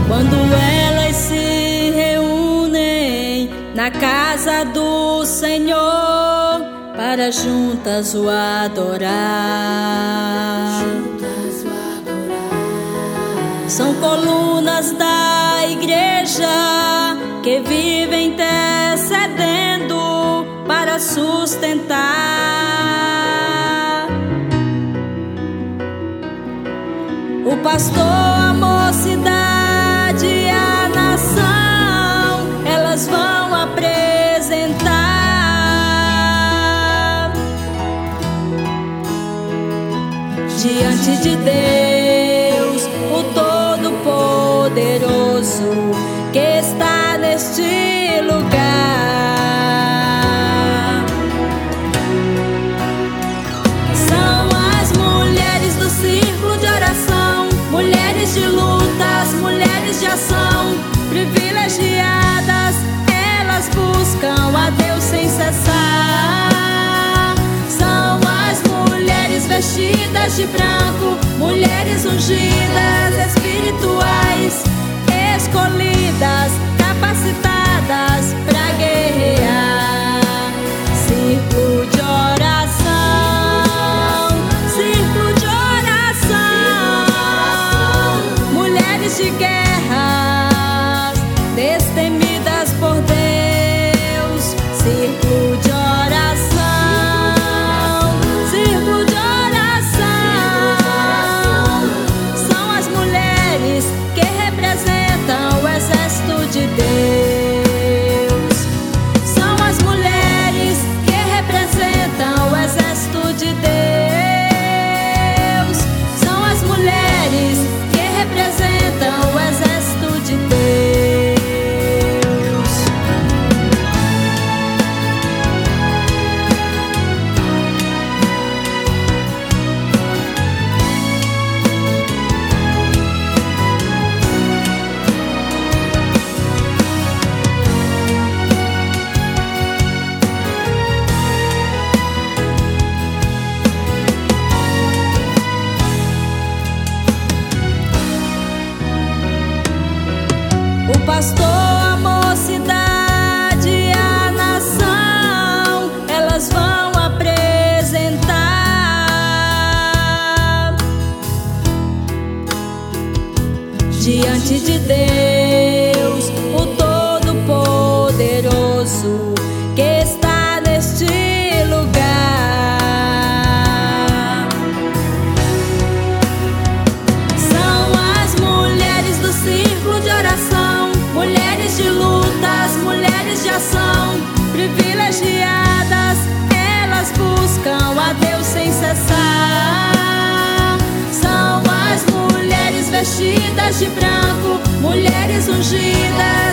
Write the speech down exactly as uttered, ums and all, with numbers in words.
Quando elas se reúnem na casa do Senhor para juntas o adorar. Juntas o adorar. São colunas da igreja que vivem intercedendo para sustentar. O pastor, a mocidade e a nação, elas vão apresentar diante de Deus, o Todo-Poderoso, que está neste lugar. São as mulheres do círculo de oração, mulheres de lutas, mulheres de ação, privilegiadas, elas buscam a Deus sem cessar. São as mulheres vestidas de branco, mulheres ungidas, espirituais, escolhidas, capacitadas para guerrear. Círculo de oração, círculo de oração, mulheres de guerras, destemidas por Deus. Círculo de oração, círculo de oração, são as mulheres que representam o exército de Deus. São as mulheres que representam o exército de Deus. São as mulheres que representam o exército de Deus. O pastor, a mocidade e a nação, elas vão apresentar diante de Deus, o Todo-Poderoso, que está neste lugar. São as mulheres do círculo de oração, mulheres de lutas, mulheres de ação, privilegiadas, elas buscam a Deus sem cessar. São as mulheres vestidas de branco, mulheres ungidas,